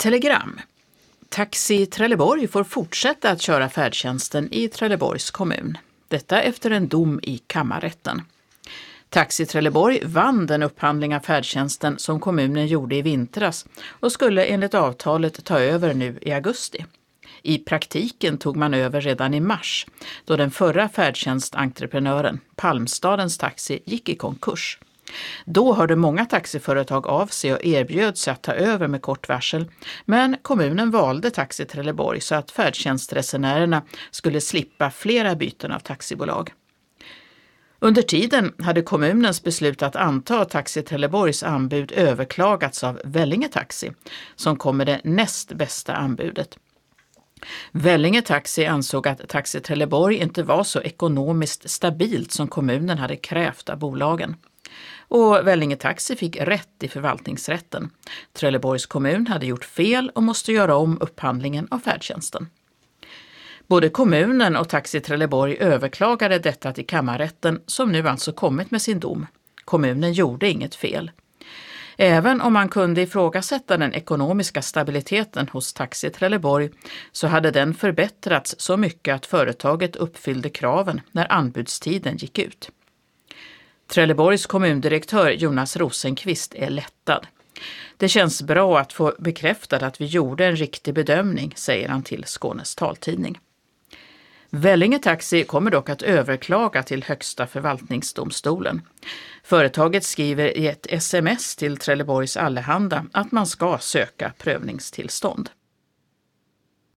Telegram. Taxi Trelleborg får fortsätta att köra färdtjänsten i Trelleborgs kommun. Detta efter en dom i kammarrätten. Taxi Trelleborg vann den upphandling av färdtjänsten som kommunen gjorde i vintras och skulle enligt avtalet ta över nu i augusti. I praktiken tog man över redan i mars då den förra färdtjänstentreprenören, Palmstadens Taxi, gick i konkurs. Då hörde många taxiföretag av sig och erbjöd sig att ta över med kort varsel, men kommunen valde Taxi Trelleborg så att färdtjänstresenärerna skulle slippa flera byten av taxibolag. Under tiden hade kommunens beslut att anta Taxi Trelleborgs anbud överklagats av Vellinge Taxi, som kom med det näst bästa anbudet. Vellinge Taxi ansåg att Taxi Trelleborg inte var så ekonomiskt stabilt som kommunen hade krävt av bolagen. Och Vellinge Taxi fick rätt i förvaltningsrätten. Trelleborgs kommun hade gjort fel och måste göra om upphandlingen av färdtjänsten. Både kommunen och Taxi Trelleborg överklagade detta till kammarrätten som nu alltså kommit med sin dom. Kommunen gjorde inget fel. Även om man kunde ifrågasätta den ekonomiska stabiliteten hos Taxi Trelleborg så hade den förbättrats så mycket att företaget uppfyllde kraven när anbudstiden gick ut. Trelleborgs kommundirektör Jonas Rosenqvist är lättad. Det känns bra att få bekräftat att vi gjorde en riktig bedömning, säger han till Skånes taltidning. Vellinge Taxi kommer dock att överklaga till Högsta förvaltningsdomstolen. Företaget skriver i ett sms till Trelleborgs Allehanda att man ska söka prövningstillstånd.